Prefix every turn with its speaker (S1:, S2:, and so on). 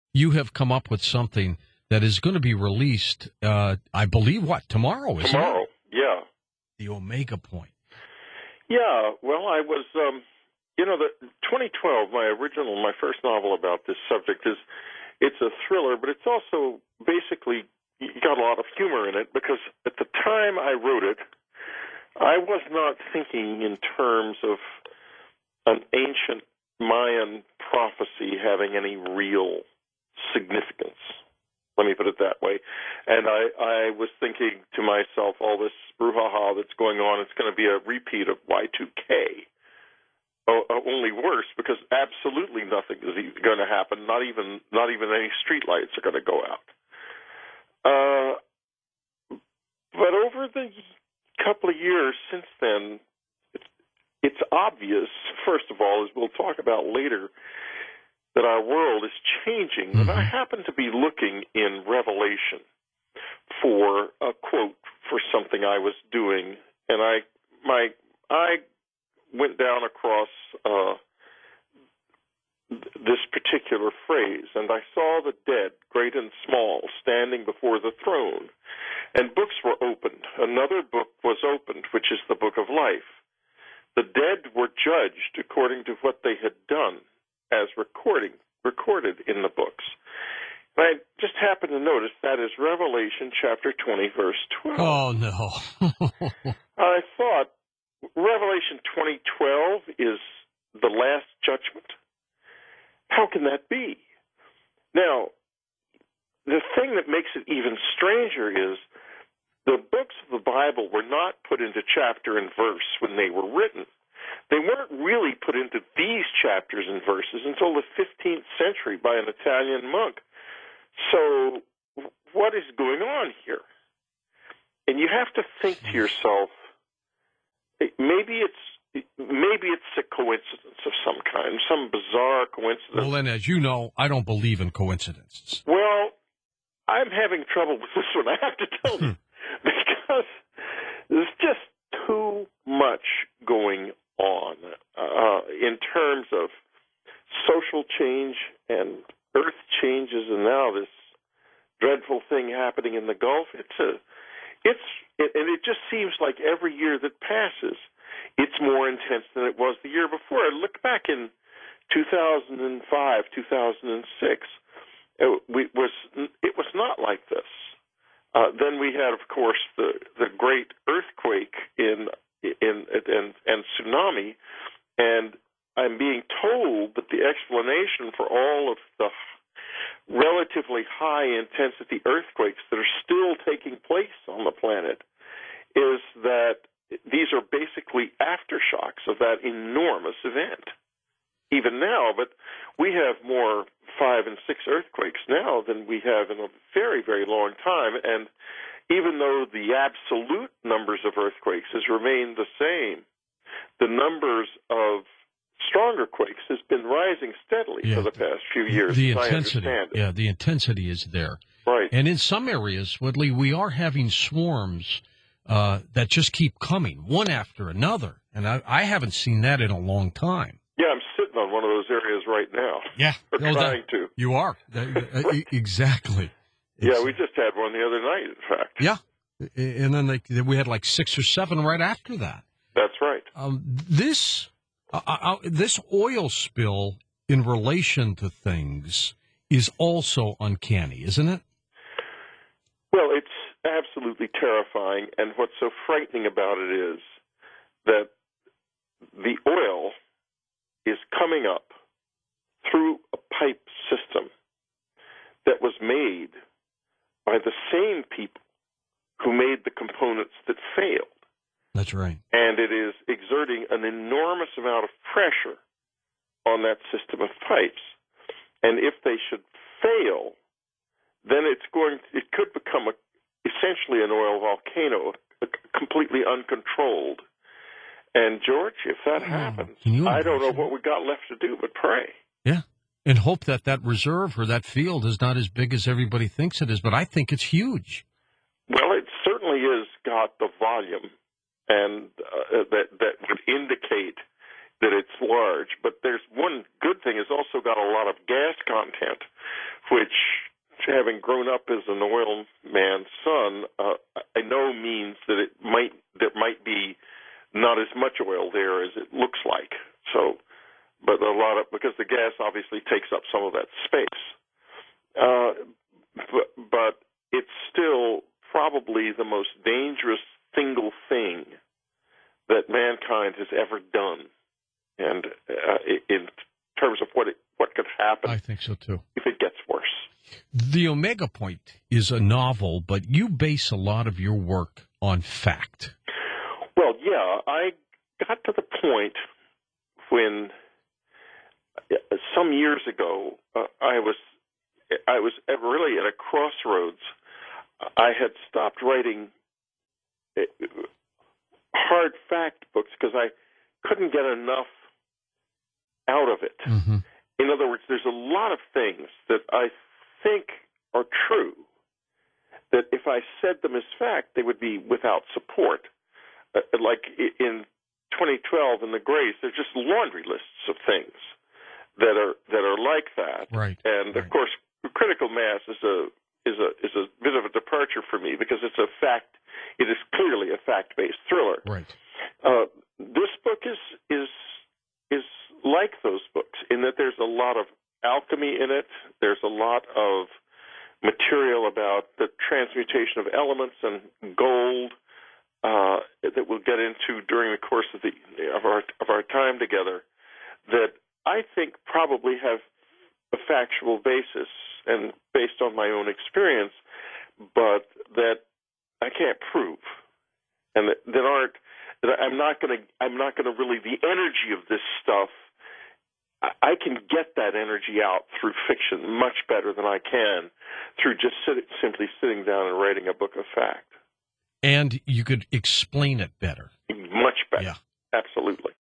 S1: you have come up with something that is going to be released, I believe, tomorrow, isn't it?
S2: Tomorrow, yeah.
S1: The Omega Point.
S2: Yeah, well, I was, the 2012, my first novel about this subject it's a thriller, but it's also basically got a lot of humor in it, because at the time I wrote it, I was not thinking in terms of an ancient Mayan prophecy having any real significance. Let me put it that way. And I was thinking to myself, all this brouhaha that's going on, it's going to be a repeat of Y2K. Only worse, because absolutely nothing is going to happen. Not even any streetlights are going to go out. But over the couple of years since then, it's obvious, first of all, as we'll talk about later, that our world is changing.
S1: Mm-hmm.
S2: And I happen to be looking in Revelation for a quote for something I was doing, and I went down across this particular phrase, and I saw the dead, great and small, standing before the throne, and books were opened. Another book was opened, which is the book of life. The dead were judged according to what they had done, as recorded in the books. And I just happened to notice that is Revelation chapter 20, verse 12.
S1: Oh, no.
S2: I thought, Revelation 20:12 is the last judgment? How can that be? Now, the thing that makes it even stranger is the books of the Bible were not put into chapter and verse when they were written. They weren't really put into these chapters and verses until the 15th century by an Italian monk. So what is going on here? And you have to think to yourself, maybe it's a coincidence of some kind, some bizarre coincidence.
S1: Well, then, as you know, I don't believe in coincidences.
S2: Well, I'm having trouble with this one, I have to tell you, because there's just too much going on in terms of social change and earth changes, and now this dreadful thing happening in the Gulf. And it just seems like every year that passes, it's more intense than it was the year before. I look back in 2005, 2006. It was not like this. Then we had, of course, the great earthquake and tsunami, and I'm being told that the explanation for all of the relatively high-intensity earthquakes that are still taking place on the planet is that these are basically aftershocks of that enormous event. Even now, but we have more 5 and 6 earthquakes now than we have in a very, very long time, and even though the absolute numbers of earthquakes has remained the same, the numbers of stronger quakes has been rising steadily for the past few years.
S1: The
S2: as
S1: intensity,
S2: I understand it.
S1: the intensity is there.
S2: Right.
S1: And in some areas, Woodley, we are having swarms that just keep coming, one after another. And I haven't seen that in a long time.
S2: Yeah, I'm sitting on one of those areas right now.
S1: Yeah.
S2: Or trying to.
S1: You are. Exactly.
S2: Yeah, we just had one the other night, in fact.
S1: Yeah. And then we had like 6 or 7 right after that.
S2: That's right.
S1: This oil spill in relation to things is also uncanny, isn't it?
S2: Well, it's absolutely terrifying, and what's so frightening about it is that the oil is coming up through a pipe system that was made by the same people who made the components that failed.
S1: That's right.
S2: And it is exerting an enormous amount of pressure on that system of pipes. And if they should fail, then it could become essentially an oil volcano, completely uncontrolled. And, George, if that happens, I don't know what we got left to do but pray.
S1: Yeah, and hope that reserve or that field is not as big as everybody thinks it is, but I think it's huge.
S2: Well, it certainly has got the volume and that would indicate that it's large. But there's one good thing: it's also got a lot of gas content, which, having grown up as an oil man's son, I know means that there might be not as much oil there as it looks like. So, but because the gas obviously takes up some of that space. But it's still probably the most dangerous single thing that mankind has ever done, and in terms of what could happen.
S1: I think so too.
S2: If it gets worse.
S1: The Omega Point is a novel, but you base a lot of your work on fact.
S2: Well, yeah, I got to the point when some years ago I was really at a crossroads. I had stopped writing hard fact books because I couldn't get enough out of it.
S1: Mm-hmm.
S2: In other words, there's a lot of things that I think are true that if I said them as fact, they would be without support. Like in 2012 in the Grace, there's just laundry lists of things that are like that.
S1: Right.
S2: And of course, Critical Mass is a bit of a departure for me because it's a fact. It is clearly a fact-based thriller.
S1: Right.
S2: This book is like those books in that there's a lot of alchemy in it. There's a lot of material about the transmutation of elements and gold that we'll get into during the course of our time together, that I think probably have a factual basis and based on my own experience, but that I can't prove, and that I'm not going to really, the energy of this stuff, I can get that energy out through fiction much better than I can through just simply sitting down and writing a book of fact.
S1: And you could explain it better.
S2: Much better.
S1: Yeah.
S2: Absolutely.